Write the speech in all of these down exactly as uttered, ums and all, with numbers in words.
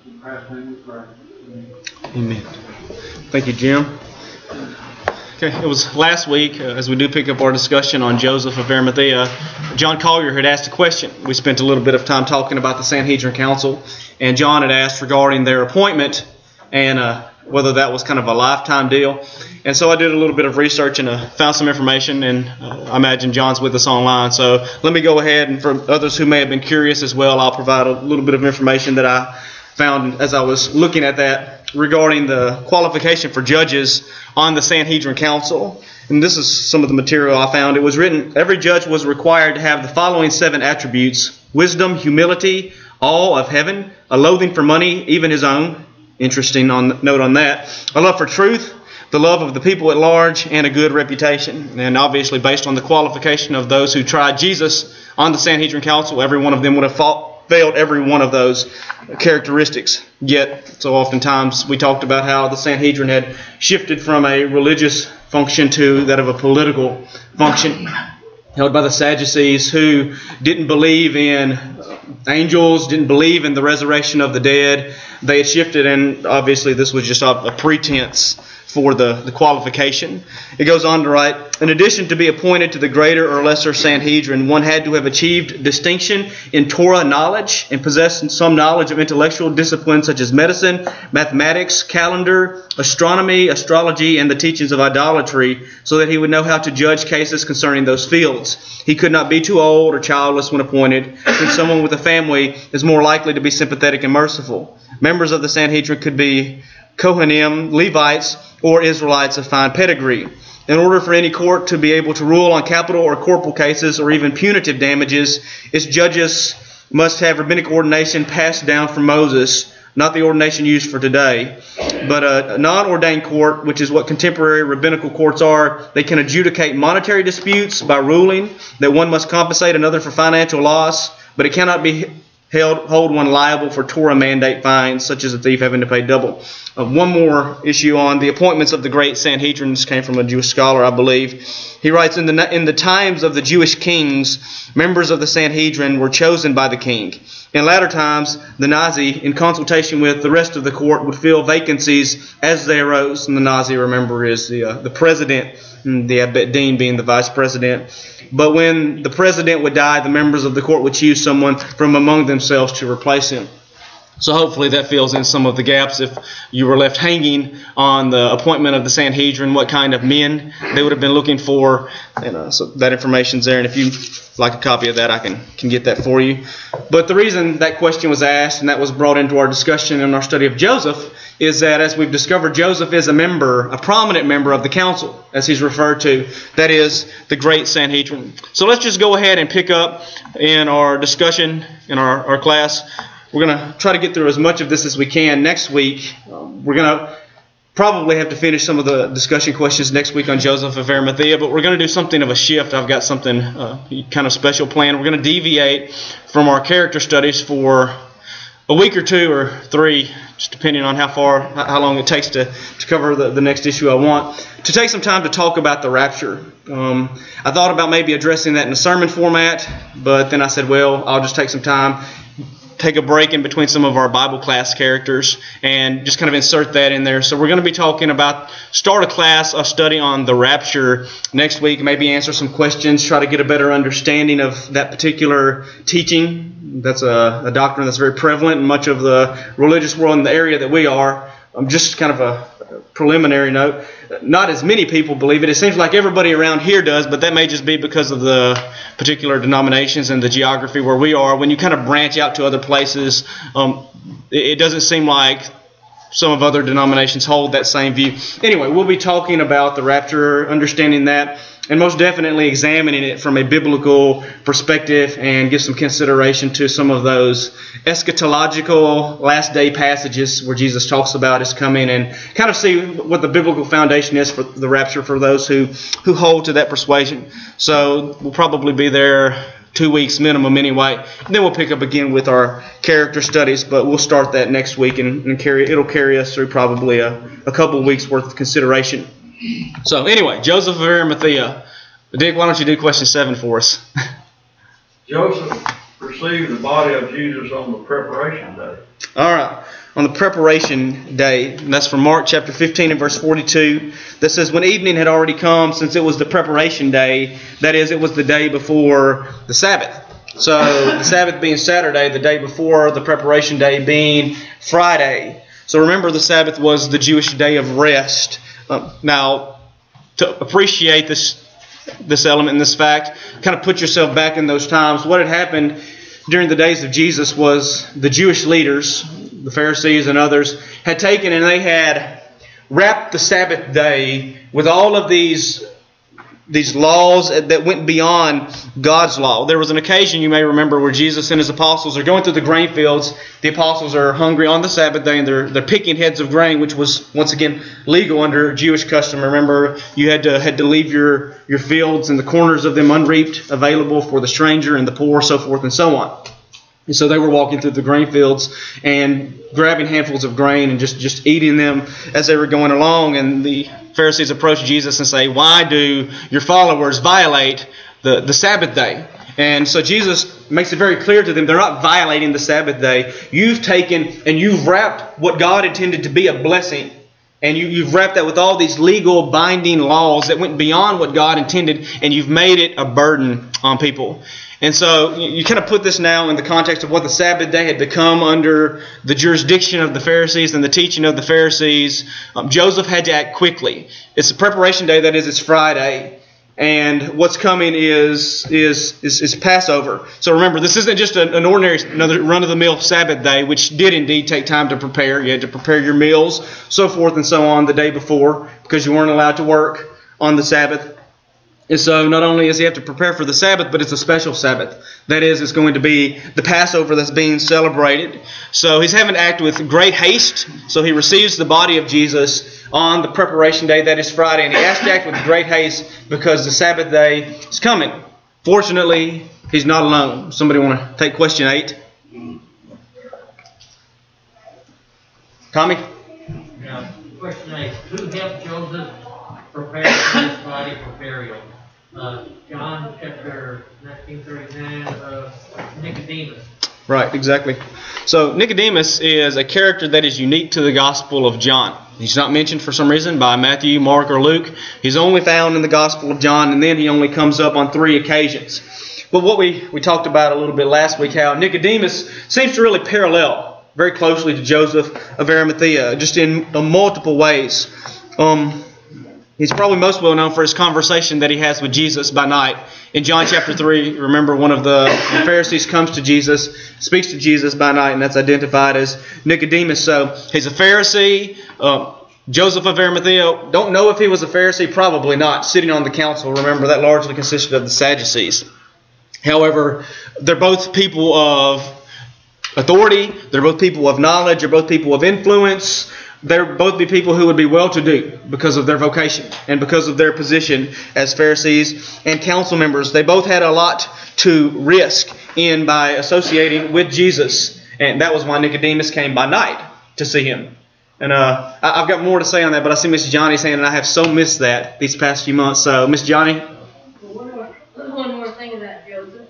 Amen. Thank you, Jim. Okay, it was last week, uh, as we do pick up our discussion on Joseph of Arimathea, John Collier had asked a question. We spent a little bit of time talking about the Sanhedrin Council, and John had asked regarding their appointment and uh, whether that was kind of a lifetime deal. And so I did a little bit of research and uh, found some information, and uh, I imagine John's with us online. So let me go ahead, and for others who may have been curious as well, I'll provide a little bit of information that I found as I was looking at that regarding the qualification for judges on the Sanhedrin Council. And this is some of the material I found. It was written, every judge was required to have the following seven attributes: wisdom, humility, awe of heaven, a loathing for money, even his own. Interesting on, note on that. A love for truth, the love of the people at large, and a good reputation. And obviously based on the qualification of those who tried Jesus on the Sanhedrin Council, every one of them would have fought failed every one of those characteristics. Yet, so oftentimes we talked about how the Sanhedrin had shifted from a religious function to that of a political function, held by the Sadducees, who didn't believe in angels, didn't believe in the resurrection of the dead. They had shifted, and obviously this was just a pretense for the, the qualification. It goes on to write, in addition to be appointed to the greater or lesser Sanhedrin, one had to have achieved distinction in Torah knowledge and possessed some knowledge of intellectual disciplines such as medicine, mathematics, calendar, astronomy, astrology, and the teachings of idolatry, so that he would know how to judge cases concerning those fields. He could not be too old or childless when appointed, since someone with a family is more likely to be sympathetic and merciful. Members of the Sanhedrin could be Kohanim, Levites, or Israelites of fine pedigree. In order for any court to be able to rule on capital or corporal cases or even punitive damages, its judges must have rabbinic ordination passed down from Moses, not the ordination used for today. But a non-ordained court, which is what contemporary rabbinical courts are, they can adjudicate monetary disputes by ruling that one must compensate another for financial loss, but it cannot be held hold one liable for Torah mandate fines, such as a thief having to pay double. Uh, one more issue on the appointments of the great Sanhedrin. This came from a Jewish scholar, I believe. He writes, in the in the times of the Jewish kings, members of the Sanhedrin were chosen by the king. In latter times, the Nazi, in consultation with the rest of the court, would fill vacancies as they arose. And the Nazi, remember, is the uh, the president, and the Abed Din being the vice president. But when the president would die, the members of the court would choose someone from among themselves to replace him. So hopefully that fills in some of the gaps. If you were left hanging on the appointment of the Sanhedrin, what kind of men they would have been looking for. And uh, so that information's there. And if you'd like a copy of that, I can, can get that for you. But the reason that question was asked, and that was brought into our discussion in our study of Joseph, is that as we've discovered, Joseph is a member, a prominent member of the council, as he's referred to. That is the great Sanhedrin. So let's just go ahead and pick up in our discussion in our, our class. We're going to try to get through as much of this as we can next week. Um, we're going to probably have to finish some of the discussion questions next week on Joseph of Arimathea, but we're going to do something of a shift. I've got something uh, kind of special planned. We're going to deviate from our character studies for a week or two or three, just depending on how far, how long it takes to, to cover the, the next issue I want, to take some time to talk about the rapture. Um, I thought about maybe addressing that in a sermon format, but then I said, well, I'll just take some time, take a break in between some of our Bible class characters and just kind of insert that in there. So we're going to be talking about, start a class, a study on the rapture next week, maybe answer some questions, try to get a better understanding of that particular teaching. That's a, a doctrine that's very prevalent in much of the religious world in the area that we are. Um, just kind of a preliminary note. Not as many people believe it. It seems like everybody around here does, but that may just be because of the particular denominations and the geography where we are. When you kind of branch out to other places, um, it, it doesn't seem like some of other denominations hold that same view. Anyway, we'll be talking about the rapture, understanding that, and most definitely examining it from a biblical perspective and give some consideration to some of those eschatological last day passages where Jesus talks about his coming, and kind of see what the biblical foundation is for the rapture for those who, who hold to that persuasion. So we'll probably be there two weeks minimum anyway. And then we'll pick up again with our character studies, but we'll start that next week, and, and carry it'll carry us through probably a, a couple of weeks worth of consideration. So anyway, Joseph of Arimathea. Dick, why don't you do question seven for us? Joseph received the body of Jesus on the preparation day. All right. on the preparation day. And that's from Mark chapter fifteen and verse forty-two. That says, when evening had already come, since it was the preparation day, that is, it was the day before the Sabbath. So the Sabbath being Saturday, the day before the preparation day being Friday. So remember, the Sabbath was the Jewish day of rest. Um, now, to appreciate this this element and this fact, kind of put yourself back in those times. What had happened during the days of Jesus was the Jewish leaders, the Pharisees and others, had taken and they had wrapped the Sabbath day with all of these these laws that went beyond God's law. There was an occasion, you may remember, where Jesus and his apostles are going through the grain fields. The apostles are hungry on the Sabbath day, and they're they're picking heads of grain, which was once again legal under Jewish custom. Remember, you had to had to leave your your fields and the corners of them unreaped, available for the stranger and the poor, so forth and so on. And so they were walking through the grain fields and grabbing handfuls of grain and just, just eating them as they were going along. And the Pharisees approach Jesus and say, why do your followers violate the, the Sabbath day? And so Jesus makes it very clear to them, they're not violating the Sabbath day. You've taken and you've wrapped what God intended to be a blessing. And you, you've wrapped that with all these legal binding laws that went beyond what God intended. And you've made it a burden on people. And so you kind of put this now in the context of what the Sabbath day had become under the jurisdiction of the Pharisees and the teaching of the Pharisees. Um, Joseph had to act quickly. It's the preparation day, that is, it's Friday. And what's coming is is is, is Passover. So remember, this isn't just an, an ordinary, another run-of-the-mill Sabbath day, which did indeed take time to prepare. You had to prepare your meals, so forth and so on, the day before, because you weren't allowed to work on the Sabbath. And so not only does he have to prepare for the Sabbath, but it's a special Sabbath. That is, it's going to be the Passover that's being celebrated. So he's having to act with great haste. So he receives the body of Jesus on the preparation day, that is Friday. And he has to act with great haste because the Sabbath day is coming. Fortunately, he's not alone. Somebody want to take question eight? Tommy? Yeah, question eight. Who helped Joseph prepare for his body for burial? Uh, John chapter nineteen thirty-nine, uh, Nicodemus. Right, exactly. So Nicodemus is a character that is unique to the Gospel of John. He's not mentioned for some reason by Matthew, Mark, or Luke. He's only found in the Gospel of John, and then he only comes up on three occasions. But what we, we talked about a little bit last week, how Nicodemus seems to really parallel very closely to Joseph of Arimathea, just in uh, multiple ways. Um... He's probably most well known for his conversation that he has with Jesus by night. In John chapter three, remember, one of the Pharisees comes to Jesus, speaks to Jesus by night, and that's identified as Nicodemus. So he's a Pharisee. Uh, Joseph of Arimathea, don't know if he was a Pharisee, probably not. Sitting on the council, remember, that largely consisted of the Sadducees. However, they're both people of authority. They're both people of knowledge. They're both people of influence. They're both be people who would be well-to-do because of their vocation and because of their position as Pharisees and council members. They both had a lot to risk in by associating with Jesus. And that was why Nicodemus came by night to see him. And uh, I've got more to say on that, but I see Miss Johnny's hand, and I have so missed that these past few months. So, Miss Johnny? One more, one more thing about Joseph.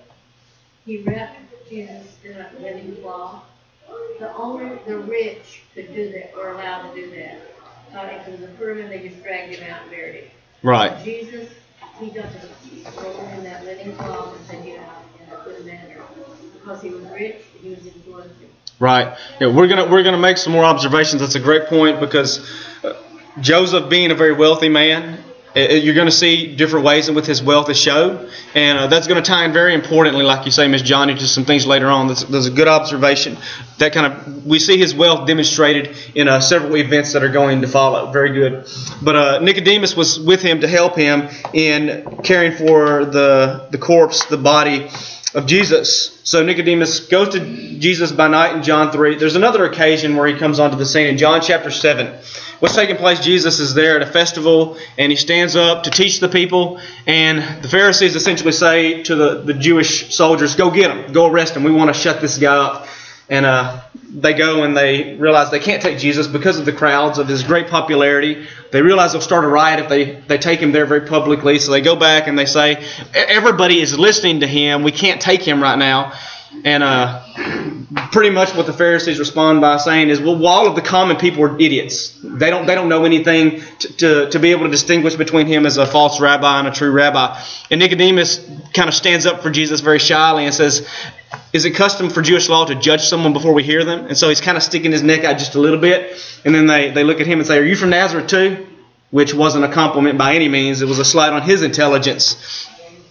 He wrapped Jesus in a linen cloth. The only the rich could do that, or allowed to do that. Uh, if it was a poor man, they just dragged him out and buried him. Right. Jesus, he got to roll him in that linen cloth and said, "You know, and put him in there." Because he was rich, he was influencing. Right. Yeah, we're gonna we're gonna make some more observations. That's a great point, because uh, Joseph, being a very wealthy man, you're going to see different ways in which his wealth is showed. And uh, that's going to tie in very importantly, like you say, Miss Johnny, to some things later on. That's, that's a good observation. That kind of, we see his wealth demonstrated in uh, several events that are going to follow. Very good. But uh, Nicodemus was with him to help him in caring for the, the corpse, the body of Jesus. So Nicodemus goes to Jesus by night in John three. There's another occasion where he comes onto the scene in John chapter seven. What's taking place, Jesus is there at a festival, and he stands up to teach the people, and the Pharisees essentially say to the, the Jewish soldiers, "Go get him, go arrest him, we want to shut this guy up." And uh, they go and they realize they can't take Jesus because of the crowds, of his great popularity. They realize they'll start a riot if they, they take him there very publicly. So they go back and they say, "Everybody is listening to him. We can't take him right now. And uh, pretty much what the Pharisees respond by saying is, well, all of the common people are idiots. They don't they don't know anything to, to, to be able to distinguish between him as a false rabbi and a true rabbi. And Nicodemus kind of stands up for Jesus very shyly and says, is it custom for Jewish law to judge someone before we hear them? And so he's kind of sticking his neck out just a little bit. And then they, they look at him and say, are you from Nazareth too? Which wasn't a compliment by any means. It was a slight on his intelligence.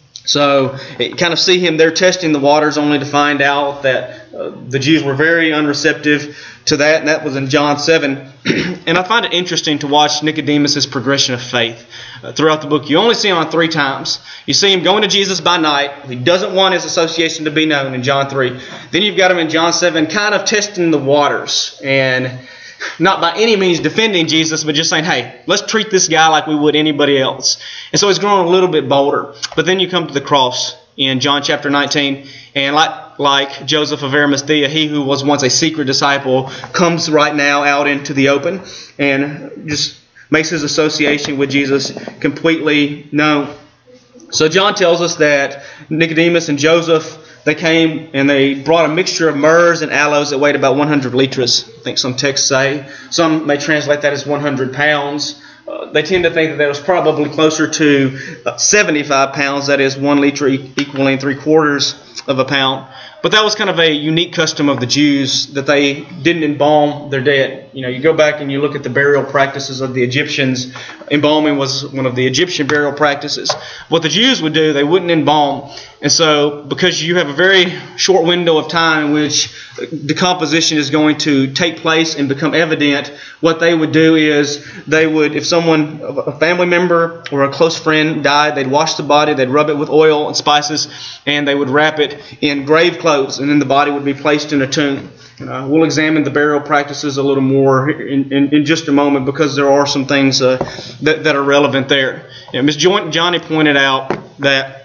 So you kind of see him there testing the waters only to find out that uh, the Jews were very unreceptive to that, and that was in John seven. And I find it interesting to watch Nicodemus' progression of faith uh, throughout the book. You only see him on three times. You see him going to Jesus by night. He doesn't want his association to be known in John three. Then you've got him in John seven kind of testing the waters and not by any means defending Jesus, but just saying, hey, let's treat this guy like we would anybody else. And so he's growing a little bit bolder. But then you come to the cross in John chapter nineteen, and like, like Joseph of Arimathea, he who was once a secret disciple comes right now out into the open and just makes his association with Jesus completely known. So John tells us that Nicodemus and Joseph, they came and they brought a mixture of myrrhs and aloes that weighed about one hundred liters. I think some texts say. Some may translate that as one hundred pounds. Uh, they tend to think that that was probably closer to uh, seventy-five pounds. That is one liter equaling three quarters of a pound. But that was kind of a unique custom of the Jews, that they didn't embalm their dead. You know, you go back and you look at the burial practices of the Egyptians. Embalming was one of the Egyptian burial practices. What the Jews would do, they wouldn't embalm. And so, because you have a very short window of time in which decomposition is going to take place and become evident, what they would do is they would, if someone, a family member or a close friend died, they'd wash the body, they'd rub it with oil and spices, and they would wrap it in grave clothes, and then the body would be placed in a tomb. Uh, we'll examine the burial practices a little more in, in, in just a moment, because there are some things uh, that, that are relevant there. You know, Miz Johnny pointed out that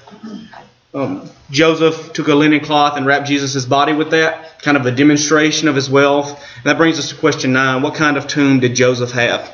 um, Joseph took a linen cloth and wrapped Jesus' body with that, kind of a demonstration of his wealth. And that brings us to question nine. What kind of tomb did Joseph have?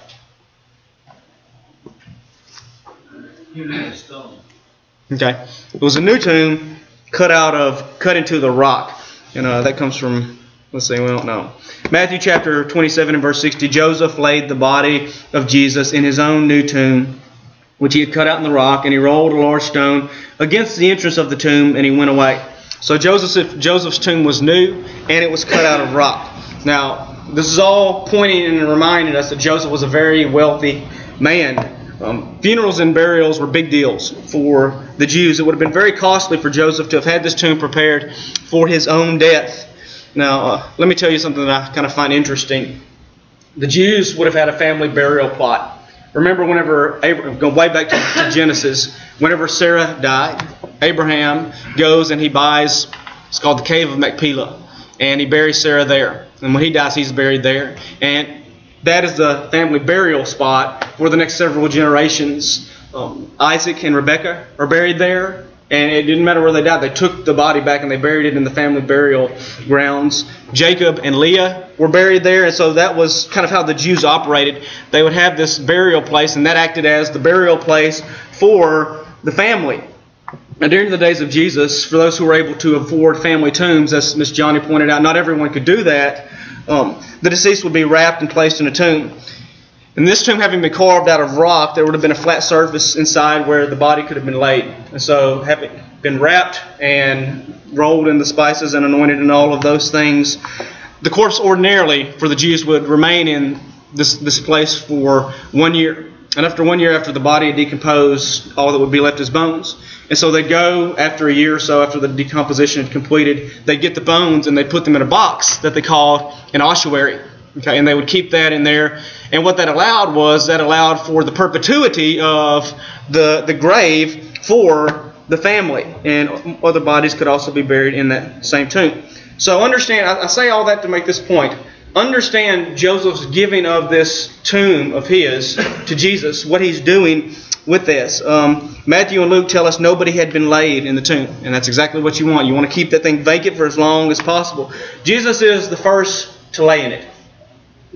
Okay. It was a new tomb cut out of, cut into the rock. And uh, that comes from, let's see, we don't know. Matthew chapter twenty-seven and verse sixty, Joseph laid the body of Jesus in his own new tomb, which he had cut out in the rock, and he rolled a large stone against the entrance of the tomb, and he went away. So Joseph, Joseph's tomb was new, and it was cut out of rock. Now, this is all pointing and reminding us that Joseph was a very wealthy man. Um, funerals and burials were big deals for the Jews. It would have been very costly for Joseph to have had this tomb prepared for his own death. Now, uh, let me tell you something that I kind of find interesting. The Jews would have had a family burial plot. Remember, whenever Abraham, go way back to, to Genesis, whenever Sarah died, Abraham goes and he buys, it's called the Cave of Machpelah, and he buries Sarah there. And when he dies, he's buried there. And that is the family burial spot for the next several generations. Um, Isaac and Rebekah are buried there, and it didn't matter where they died. They took the body back and they buried it in the family burial grounds. Jacob and Leah were buried there, and so that was kind of how the Jews operated. They would have this burial place, and that acted as the burial place for the family. Now, during the days of Jesus, for those who were able to afford family tombs, as Miss Johnny pointed out, not everyone could do that. Um, the deceased would be wrapped and placed in a tomb. And this tomb having been carved out of rock, there would have been a flat surface inside where the body could have been laid. And so, having been wrapped and rolled in the spices and anointed and all of those things, the corpse ordinarily for the Jews would remain in this, this place for one year. And after one year, after the body had decomposed, all that would be left is bones. And so they'd go after a year or so, after the decomposition had completed, they'd get the bones and they'd put them in a box that they called an ossuary. Okay, and they would keep that in there. And what that allowed was, that allowed for the perpetuity of the, the grave for the family. And other bodies could also be buried in that same tomb. So understand, I, I say all that to make this point. Understand Joseph's giving of this tomb of his to Jesus, what he's doing with this. Um, Matthew and Luke tell us nobody had been laid in the tomb. And that's exactly what you want. You want to keep that thing vacant for as long as possible. Jesus is the first to lay in it.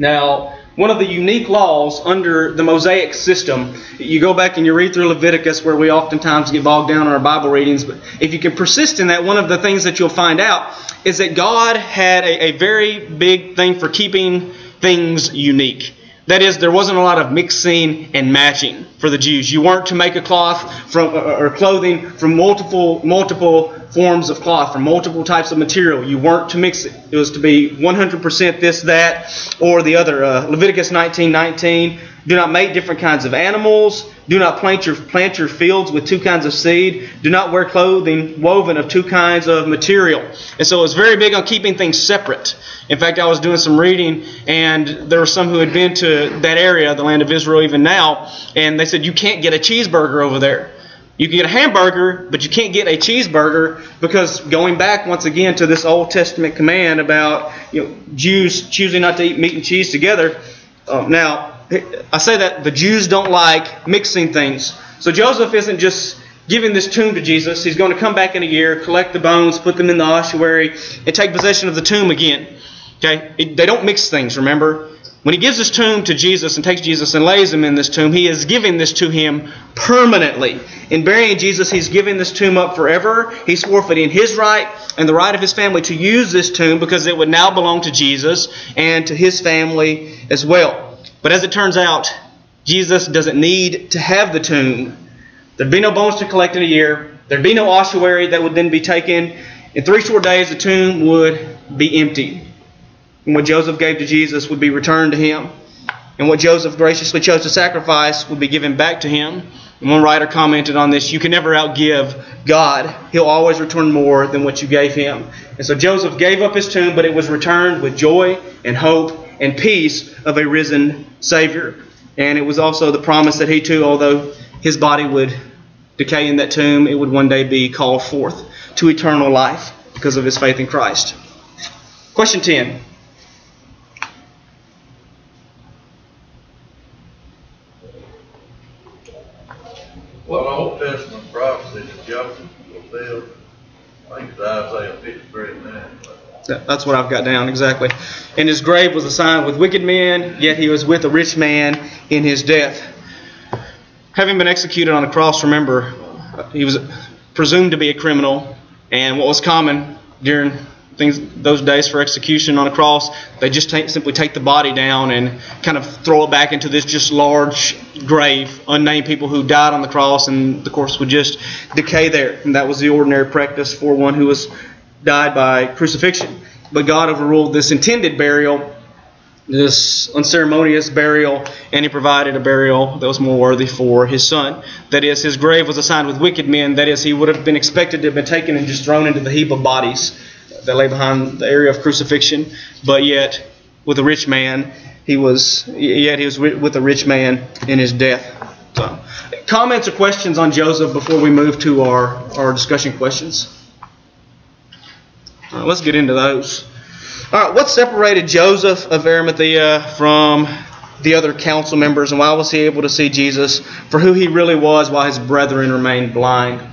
Now, one of the unique laws under the Mosaic system, you go back and you read through Leviticus, where we oftentimes get bogged down in our Bible readings, but if you can persist in that, one of the things that you'll find out is that God had a, a very big thing for keeping things unique. That is, there wasn't a lot of mixing and matching for the Jews. You weren't to make a cloth from or clothing from multiple multiple forms of cloth, from multiple types of material. You weren't to mix it. It was to be one hundred percent this, that, or the other. Uh, Leviticus nineteen nineteen. Do not make different kinds of animals. Do not plant your plant your fields with two kinds of seed. Do not wear clothing woven of two kinds of material. And so it was very big on keeping things separate. In fact, I was doing some reading, and there were some who had been to that area, the land of Israel, even now, and they said you can't get a cheeseburger over there. You can get a hamburger, but you can't get a cheeseburger, because going back once again to this Old Testament command about, you know, Jews choosing not to eat meat and cheese together. Um, now, I say that the Jews don't like mixing things. So Joseph isn't just giving this tomb to Jesus. He's going to come back in a year, collect the bones, put them in the ossuary, and take possession of the tomb again. Okay? It, they don't mix things, remember? When he gives this tomb to Jesus and takes Jesus and lays him in this tomb, he is giving this to him permanently. In burying Jesus, he's giving this tomb up forever. He's forfeiting his right and the right of his family to use this tomb, because it would now belong to Jesus and to his family as well. But as it turns out, Jesus doesn't need to have the tomb. There'd be no bones to collect in a year. There'd be no ossuary that would then be taken. In three short days, the tomb would be empty. And what Joseph gave to Jesus would be returned to him. And what Joseph graciously chose to sacrifice would be given back to him. And one writer commented on this: you can never outgive God. He'll always return more than what you gave him. And so Joseph gave up his tomb, but it was returned with joy and hope and peace of a risen Savior. And it was also the promise that he too, although his body would decay in that tomb, it would one day be called forth to eternal life because of his faith in Christ. Question ten. Well, the Old Testament prophecy that Joseph fulfilled, I think it's Isaiah fifty-three nine. That's what I've got down, exactly. And his grave was assigned with wicked men, yet he was with a rich man in his death. Having been executed on a cross, remember, he was presumed to be a criminal. And what was common during things those days for execution on a cross, they just take, simply take the body down and kind of throw it back into this just large grave, unnamed people who died on the cross, and the corpse would just decay there. And that was the ordinary practice for one who was died by crucifixion. But God overruled this intended burial, this unceremonious burial, and he provided a burial that was more worthy for his son. That is, his grave was assigned with wicked men. That is, he would have been expected to have been taken and just thrown into the heap of bodies that lay behind the area of crucifixion. But yet, with a rich man, he was yet he was with a rich man in his death. So, comments or questions on Joseph before we move to our, our discussion questions? All right, let's get into those. All right, what separated Joseph of Arimathea from the other council members, and why was he able to see Jesus for who he really was while his brethren remained blind?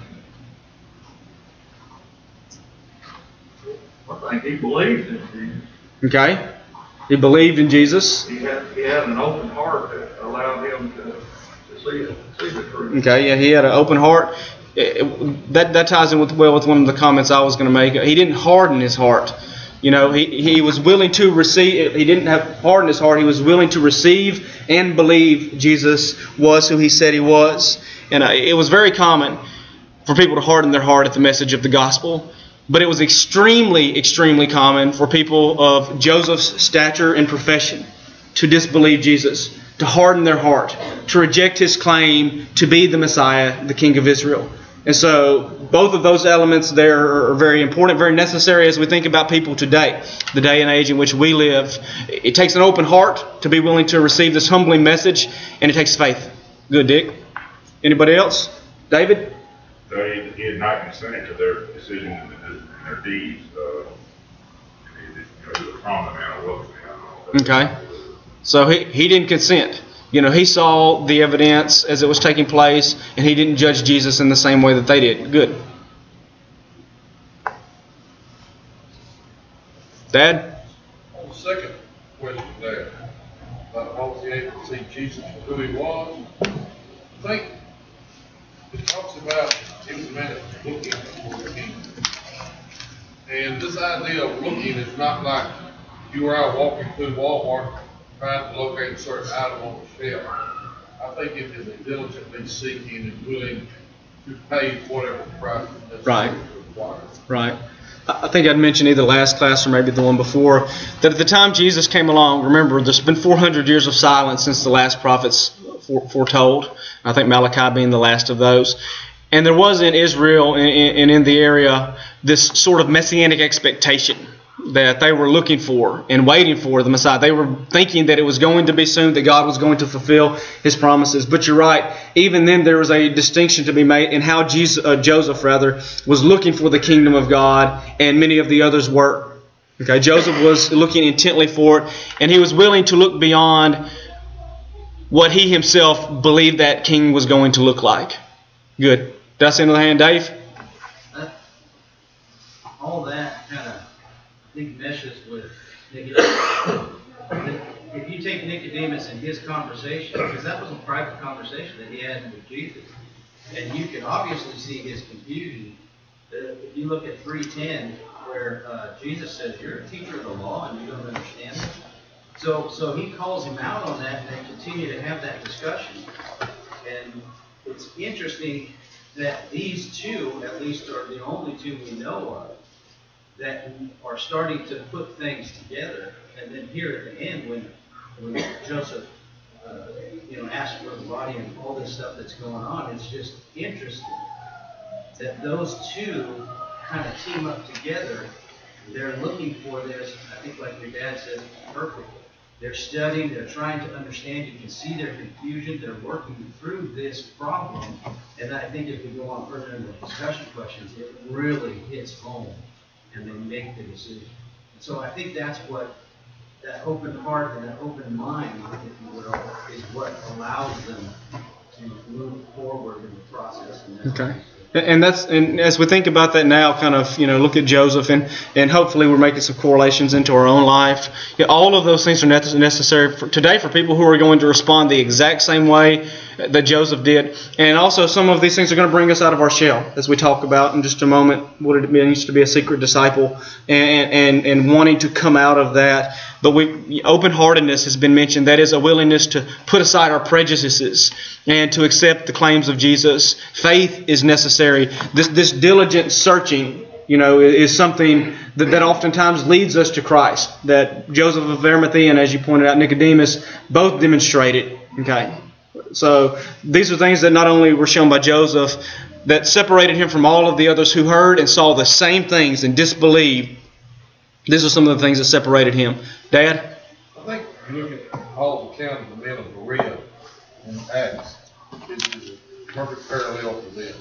I think he believed in Jesus. Okay. He believed in Jesus. He had, he had an open heart that allowed him to, to see, it, see the truth. Okay, yeah, he had an open heart. It, it, that that ties in with well with one of the comments I was going to make. He didn't harden his heart. You know, he, he was willing to receive. He didn't have hardened his heart. He was willing to receive and believe Jesus was who he said he was. And uh, it was very common for people to harden their heart at the message of the gospel. But it was extremely, extremely common for people of Joseph's stature and profession to disbelieve Jesus, to harden their heart, to reject his claim to be the Messiah, the King of Israel. And so both of those elements there are very important, very necessary as we think about people today, the day and age in which we live. It takes an open heart to be willing to receive this humbling message, and it takes faith. Good, Dick. Anybody else? David? So he, he had not consented to their decision and their deeds. Uh, he, you know, he was a prominent man, a wealthy man. Okay. So he, he didn't consent. You know, he saw the evidence as it was taking place, and he didn't judge Jesus in the same way that they did. Good. Dad? On the second question there, there. But I was able to see Jesus for who he was. I think it talks about he was a man that was looking for the kingdom. And this idea of looking is not like you or I walking through Walmart trying to locate a certain item on the shelf. I think it is a diligently seeking and willing to pay whatever the price is necessary Right. to acquire. Right. I I think I'd mentioned either last class or maybe the one before that at the time Jesus came along, remember, there's been four hundred years of silence since the last prophets foretold. I think Malachi being the last of those. And there was in Israel and in, in the area this sort of messianic expectation that they were looking for and waiting for the Messiah. They were thinking that it was going to be soon, that God was going to fulfill His promises. But you're right, even then there was a distinction to be made in how Jesus, uh, Joseph rather was looking for the kingdom of God, and many of the others were. Okay, Joseph was looking intently for it, and he was willing to look beyond what he himself believed that king was going to look like. Good. Did I see another hand, Dave? That, all that kind of, I think, meshes with Nicodemus. If you take Nicodemus and his conversation, because that was a private conversation that he had with Jesus, and you can obviously see his confusion. If you look at three ten, where uh, Jesus says, "You're a teacher of the law and you don't understand it." So, so he calls him out on that, and they continue to have that discussion. And it's interesting that these two, at least, are the only two we know of that are starting to put things together. And then here at the end, when when Joseph, uh, you know, asks for the body and all this stuff that's going on, it's just interesting that those two kind of team up together. They're looking for this. I think, like your dad said, perfect. They're studying, they're trying to understand. You can see their confusion. They're working through this problem. And I think if we go on further in the discussion questions, it really hits home and they make the decision. And so I think that's what that open heart and that open mind, if you will, is what allows them to move forward in the process. And that's Okay. And that's and as we think about that now, kind of, you know, look at Joseph, and, and hopefully we're making some correlations into our own life. Yeah, all of those things are necessary for today for people who are going to respond the exact same way that Joseph did. And also some of these things are going to bring us out of our shell, as we talk about in just a moment, what it means to be a secret disciple and and, and wanting to come out of that. But we, open-heartedness has been mentioned. That is a willingness to put aside our prejudices and to accept the claims of Jesus. Faith is necessary. This this diligent searching, you know, is something that, that oftentimes leads us to Christ. That Joseph of Arimathea and, as you pointed out, Nicodemus both demonstrated. Okay, so these are things that not only were shown by Joseph that separated him from all of the others who heard and saw the same things and disbelieved. These are some of the things that separated him. Dad? I think if you look at Paul's account of the men of Berea in Acts, it is a perfect parallel to this.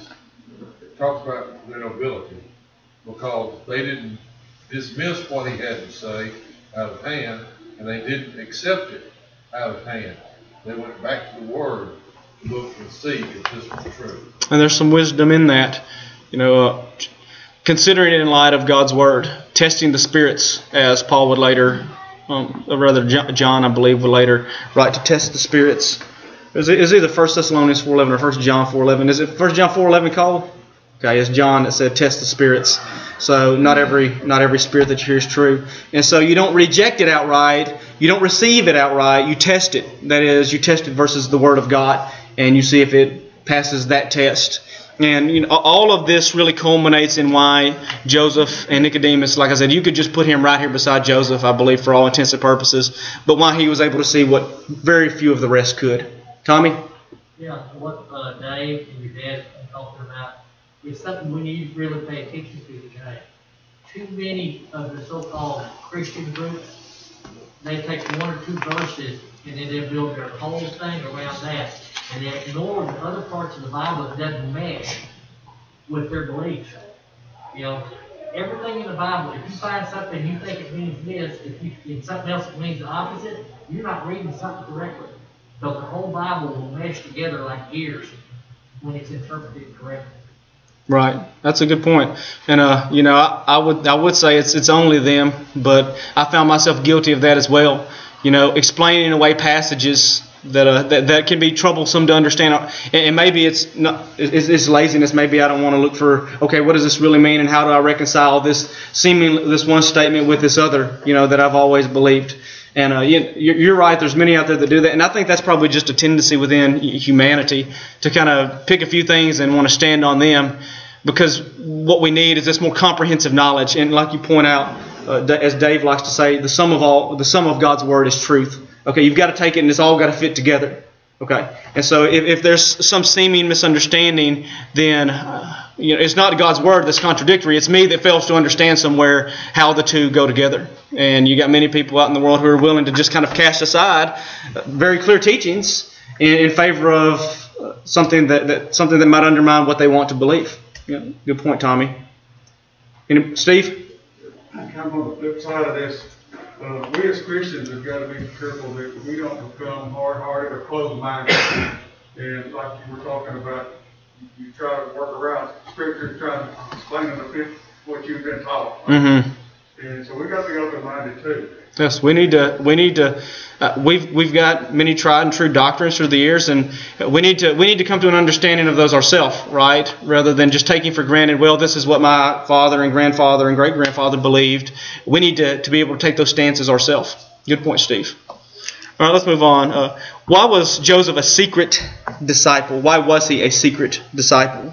It talks about their nobility because they didn't dismiss what he had to say out of hand, and they didn't accept it out of hand. They went back to the Word to look and see if this was true. And there's some wisdom in that. You know, uh, considering it in light of God's Word, testing the spirits, as Paul would later, um, or rather John, I believe, would later write to test the spirits. Is it, is it either First Thessalonians four eleven or First John four eleven? Is it First John four eleven, Cole? Okay, it's John that said test the spirits. So not every not every spirit that you hear is true. And so you don't reject it outright. You don't receive it outright. You test it. That is, you test it versus the Word of God, and you see if it passes that test. And you know, all of this really culminates in why Joseph and Nicodemus, like I said, you could just put him right here beside Joseph, I believe, for all intents and purposes, but why he was able to see what very few of the rest could. Tommy? Yeah, what uh, Dave and your dad talked about is something we need to really pay attention to today. Too many of the so-called Christian groups, they take one or two verses and then they build their whole thing around that. And they ignore the other parts of the Bible that doesn't mesh with their beliefs. You know, everything in the Bible, if you find something you think it means this, if you in something else it means the opposite, you're not reading something correctly. Because the whole Bible will mesh together like gears when it's interpreted correctly. Right, that's a good point. And uh, you know, I, I would I would say it's it's only them, but I found myself guilty of that as well. you know, explaining away passages that uh, that, that can be troublesome to understand. And, and maybe it's not it's, it's laziness. Maybe I don't want to look for, okay, what does this really mean, and how do I reconcile this seeming this one statement with this other, you know, that I've always believed. And uh, you, you're right, there's many out there that do that. And I think that's probably just a tendency within humanity to kind of pick a few things and want to stand on them, because what we need is this more comprehensive knowledge. And like you point out, uh, as Dave likes to say, the sum of all, the sum of God's word is truth. Okay, you've got to take it and it's all got to fit together. Okay, and so if, if there's some seeming misunderstanding, then uh, you know, it's not God's word that's contradictory. It's me that fails to understand somewhere how the two go together. And you got many people out in the world who are willing to just kind of cast aside very clear teachings in, in favor of something that, that something that might undermine what they want to believe. Yeah, good point, Tommy. Any, Steve? Kind of on the flip side of this, uh, we as Christians have got to be careful that we don't become hard-hearted or closed-minded. And like you were talking about, you try to work around Scripture, try to explain and fit what you've been taught. Mm-hmm. And so we've got to be open-minded too. Yes, we need to. We need to. Uh, we've we've got many tried and true doctrines through the years, and we need to we need to come to an understanding of those ourselves, right? Rather than just taking for granted, well, this is what my father and grandfather and great grandfather believed. We need to, to be able to take those stances ourselves. Good point, Steve. All right, let's move on. Uh, why was Joseph a secret disciple? Why was he a secret disciple?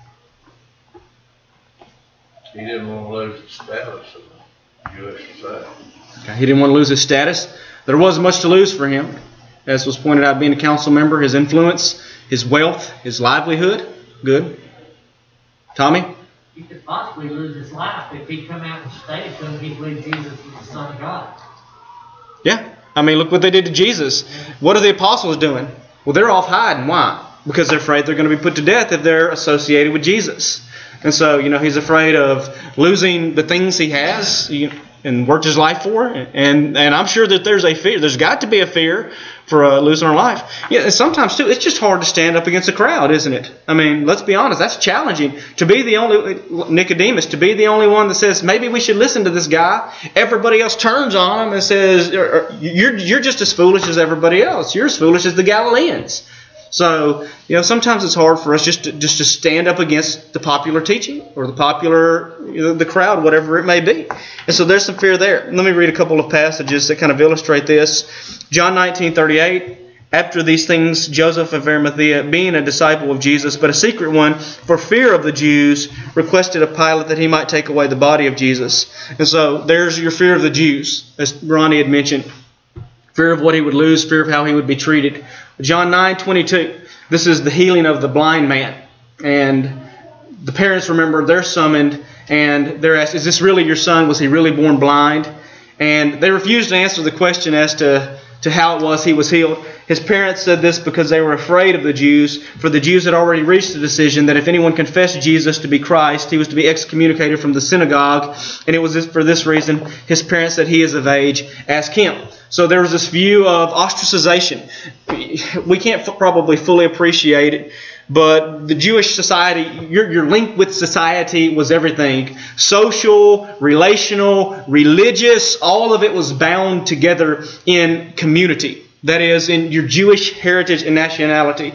He didn't want to lose the status of the Jewish society. Okay, he didn't want to lose his status. There wasn't much to lose for him. As was pointed out, being a council member, his influence, his wealth, his livelihood. Good. Tommy? He could possibly lose his life if he'd come out and stated to him he believed Jesus was the Son of God. Yeah. I mean, look what they did to Jesus. What are the apostles doing? Well, they're off hiding. Why? Because they're afraid they're going to be put to death if they're associated with Jesus. And so, you know, he's afraid of losing the things he has and worked his life for. And and I'm sure that there's a fear. There's got to be a fear for uh, losing our life. Yeah, and sometimes, too, it's just hard to stand up against a crowd, isn't it? I mean, let's be honest. That's challenging. To be the only, Nicodemus, to be the only one that says, maybe we should listen to this guy. Everybody else turns on him and says, you're, you're just as foolish as everybody else. You're as foolish as the Galileans. So, you know, sometimes it's hard for us just to, just to stand up against the popular teaching or the popular, you know, the crowd, whatever it may be. And so there's some fear there. Let me read a couple of passages that kind of illustrate this. John nineteen thirty-eight. After these things, Joseph of Arimathea, being a disciple of Jesus, but a secret one, for fear of the Jews, requested of Pilate that he might take away the body of Jesus. And so there's your fear of the Jews, as Ronnie had mentioned. Fear of what he would lose, fear of how he would be treated. John nine twenty-two, this is the healing of the blind man. And the parents, remember, they're summoned and they're asked, is this really your son? Was he really born blind? And they refused to answer the question as to, to how it was he was healed. His parents said this because they were afraid of the Jews, for the Jews had already reached the decision that if anyone confessed Jesus to be Christ, he was to be excommunicated from the synagogue. And it was this, for this reason his parents said, he is of age, ask him. So there was this view of ostracization. We can't f- probably fully appreciate it, but the Jewish society, your, your link with society was everything. Social, relational, religious, all of it was bound together in community. That is, in your Jewish heritage and nationality.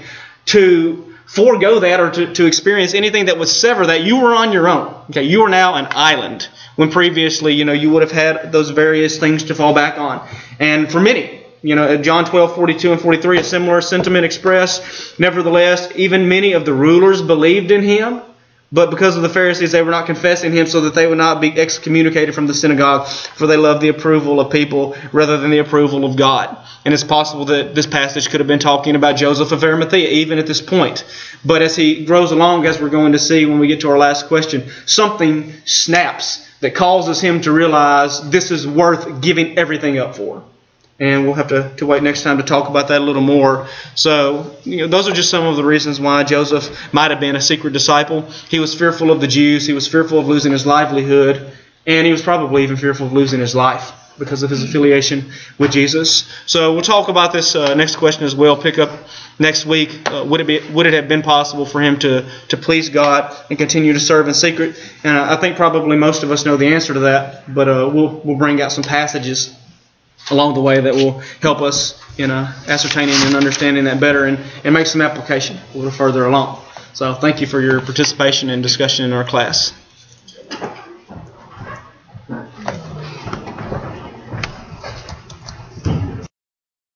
To forego that or to, to experience anything that would sever that, you were on your own. Okay, you are now an island. When previously, you know, you would have had those various things to fall back on. And for many, you know, John twelve, forty-two and forty-three, a similar sentiment expressed. Nevertheless, even many of the rulers believed in him. But because of the Pharisees, they were not confessing him so that they would not be excommunicated from the synagogue, for they loved the approval of people rather than the approval of God. And it's possible that this passage could have been talking about Joseph of Arimathea, even at this point. But as he grows along, as we're going to see when we get to our last question, something snaps that causes him to realize this is worth giving everything up for. And we'll have to, to wait next time to talk about that a little more. So, you know, those are just some of the reasons why Joseph might have been a secret disciple. He was fearful of the Jews. He was fearful of losing his livelihood. And he was probably even fearful of losing his life because of his affiliation with Jesus. So we'll talk about this uh, next question as well. Pick up next week. Uh, would it be would it have been possible for him to, to please God and continue to serve in secret? And uh, I think probably most of us know the answer to that. But uh, we'll we'll bring out some passages along the way that will help us in uh, ascertaining and understanding that better and, and make some application a little further along. So thank you for your participation and discussion in our class.